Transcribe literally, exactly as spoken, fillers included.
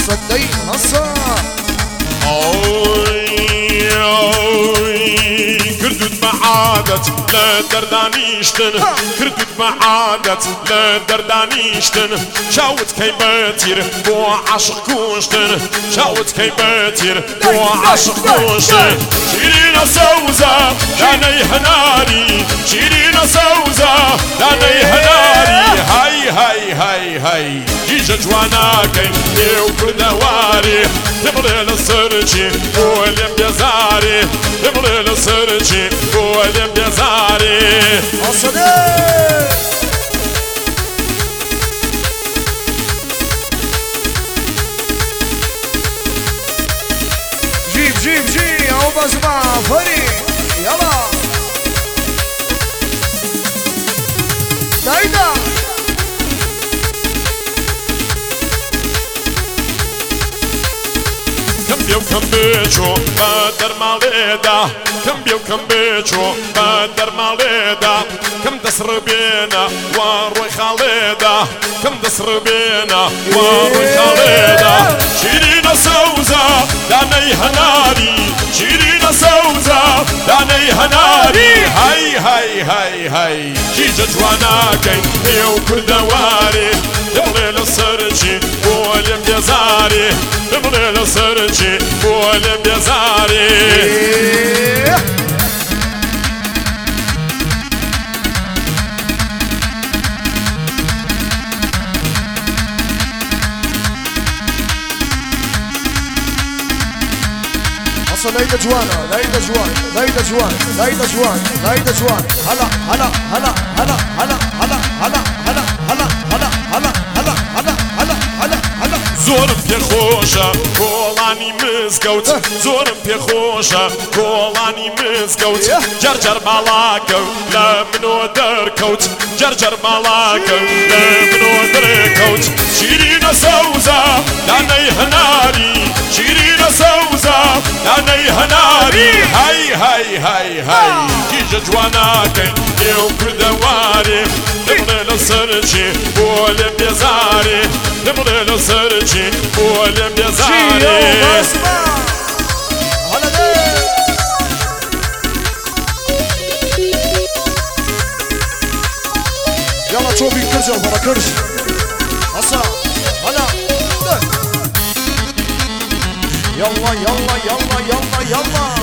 صدق نصر اوي اوي كردود معادت لا دردانيشتن كردود معادت لا دردانيشتن شاوت كي باتير بو عاشق كوشتن شاوت كي باتير بو عاشق كوشتن شيرين سوزة داني هناري شيرين سوزة داني هناري هاي هاي هاي هاي جيجا جوانا كي يو كردواري تبغي للسرجي ولم بيزاري تبغي للسرجي ولم بيزاري أصلي جيب جيب جيب أو بسمع فريق يلا دايدا كم كم بيجو بدر ماليدا كم بيو كم بيجو بدر ماليدا كم دسر بينا واروي خالدا كم دسر بينا واروي خالدا شيرين سوزة داني هناري شيرين سوزة داني هناري هاي هاي هاي هاي جيجا جوانا كين يو كردواري يبغي للسرجي ولم بيزاري يبغي للسرجي ولم بيزاري ليلى جوانا ليلى جوان ليلى جوان ليلى جوان ليلى جوان هلا هلا هلا هلا هلا هلا هلا هلا هلا هلا هلا هلا هلا هلا هلا هلا زورم پێ خۆشە کۆڵانی مزگەوت زۆرم پێ خۆشە کۆڵانی مزگەوت جەرجەر باڵاکەوت لە منۆ دەرکەوت جەرجەر باڵاکەوت لە منۆ دەرکەوت شیرینە سەوزە دانەی هەناری شیرینە سەوزە دانەی هەناری هەی هەی هەی هەی کیژە جواناکەی ئێو کردەوارێ دەبڵێ لە سەرجێ بۆ لێم بێزارێ دەبڵێ لە سەرجێ بۆ لێم بێزارێ يلا تشوفي كرجة وبرا كرج هسا هلا يلا يلا يلا يلا يلا